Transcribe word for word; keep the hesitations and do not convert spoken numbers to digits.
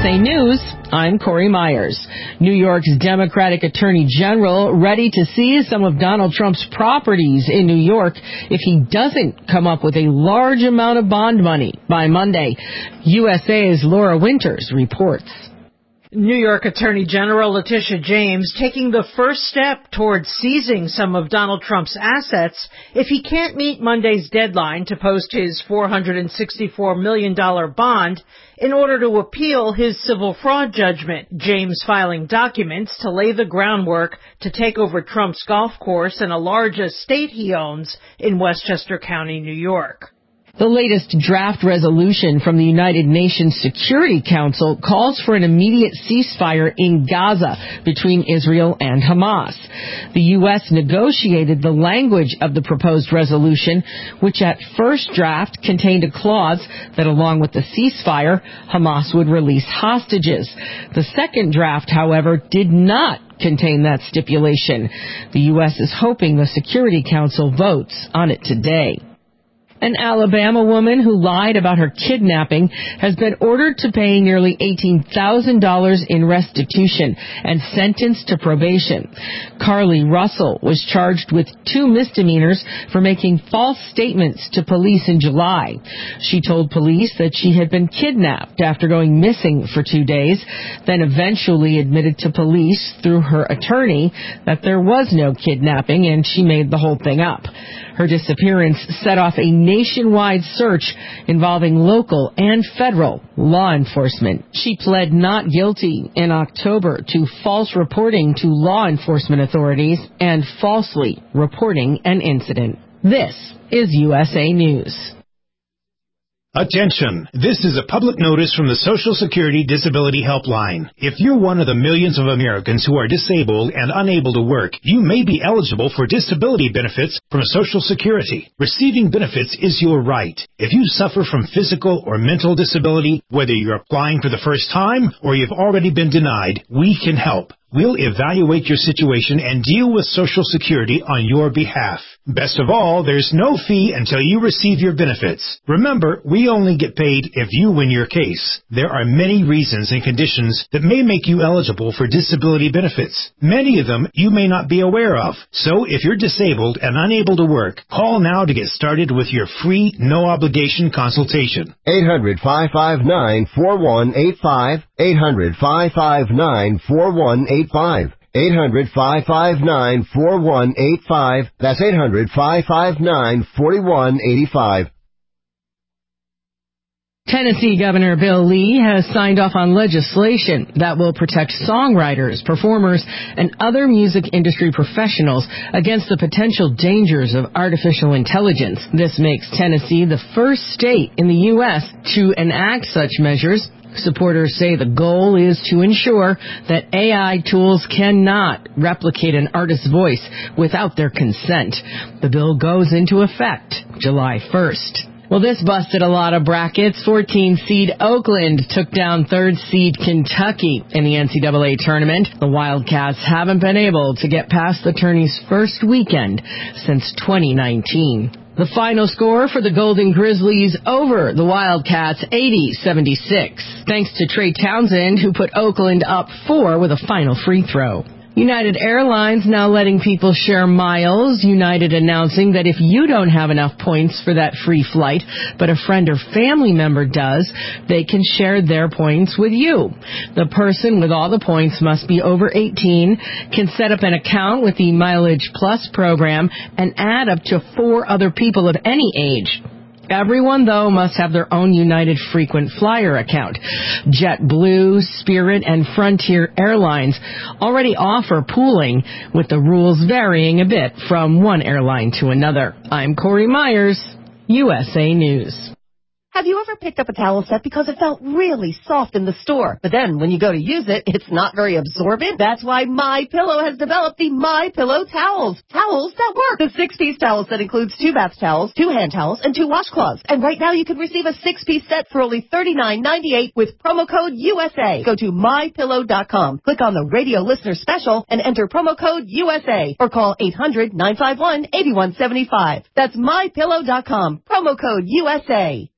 A News, I'm Corey Myers. New York's Democratic Attorney General ready to seize some of Donald Trump's properties in New York if he doesn't come up with a large amount of bond money by Monday. U S A's Laura Winters reports. New York Attorney General Letitia James taking the first step towards seizing some of Donald Trump's assets if he can't meet Monday's deadline to post his four hundred sixty-four million dollars bond in order to appeal his civil fraud judgment. James filing documents to lay the groundwork to take over Trump's golf course and a large estate he owns in Westchester County, New York. The latest draft resolution from the United Nations Security Council calls for an immediate ceasefire in Gaza between Israel and Hamas. The U S negotiated the language of the proposed resolution, which at first draft contained a clause that along with the ceasefire, Hamas would release hostages. The second draft, however, did not contain that stipulation. The U S is hoping the Security Council votes on it today. An Alabama woman who lied about her kidnapping has been ordered to pay nearly eighteen thousand dollars in restitution and sentenced to probation. Carly Russell was charged with two misdemeanors for making false statements to police in July. She told police that she had been kidnapped after going missing for two days, then eventually admitted to police through her attorney that there was no kidnapping and she made the whole thing up. Her disappearance set off a nationwide search involving local and federal law enforcement. She pled not guilty in October to false reporting to law enforcement authorities and falsely reporting an incident. This is U S A News. Attention! This is a public notice from the Social Security Disability Helpline. If you're one of the millions of Americans who are disabled and unable to work, you may be eligible for disability benefits from Social Security. Receiving benefits is your right. If you suffer from physical or mental disability, whether you're applying for the first time or you've already been denied, we can help. We'll evaluate your situation and deal with Social Security on your behalf. Best of all, there's no fee until you receive your benefits. Remember, we only get paid if you win your case. There are many reasons and conditions that may make you eligible for disability benefits. Many of them you may not be aware of. So if you're disabled and unable to work, call now to get started with your free, no-obligation consultation. eight hundred, five five nine, four one eight five. eight hundred, five five nine, four one eight five. eight hundred, five five nine, four one eight five. That's eight hundred, five five nine, four one eight five. Tennessee Governor Bill Lee has signed off on legislation that will protect songwriters, performers, and other music industry professionals against the potential dangers of artificial intelligence. This makes Tennessee the first state in the U S to enact such measures. Supporters say the goal is to ensure that A I tools cannot replicate an artist's voice without their consent. The bill goes into effect July first. Well, this busted a lot of brackets. fourteen seed Oakland took down third seed Kentucky in the N C double A tournament. The Wildcats haven't been able to get past the tourney's first weekend since twenty nineteen. The final score for the Golden Grizzlies over the Wildcats, eighty seventy-six, thanks to Trey Townsend, who put Oakland up four with a final free throw. United Airlines now letting people share miles. United announcing that if you don't have enough points for that free flight, but a friend or family member does, they can share their points with you. The person with all the points must be over eighteen, can set up an account with the Mileage Plus program, and add up to four other people of any age. Everyone, though, must have their own United Frequent Flyer account. JetBlue, Spirit, and Frontier Airlines already offer pooling, with the rules varying a bit from one airline to another. I'm Corey Myers, U S A News. Have you ever picked up a towel set because it felt really soft in the store, but then when you go to use it, it's not very absorbent? That's why MyPillow has developed the MyPillow towels. Towels that work. The six-piece towel set includes two bath towels, two hand towels, and two washcloths. And right now you can receive a six-piece set for only thirty-nine ninety-eight with promo code U S A. Go to my pillow dot com, click on the radio listener special, and enter promo code U S A, or call eight hundred, nine five one, eight one seven five. That's my pillow dot com, promo code U S A.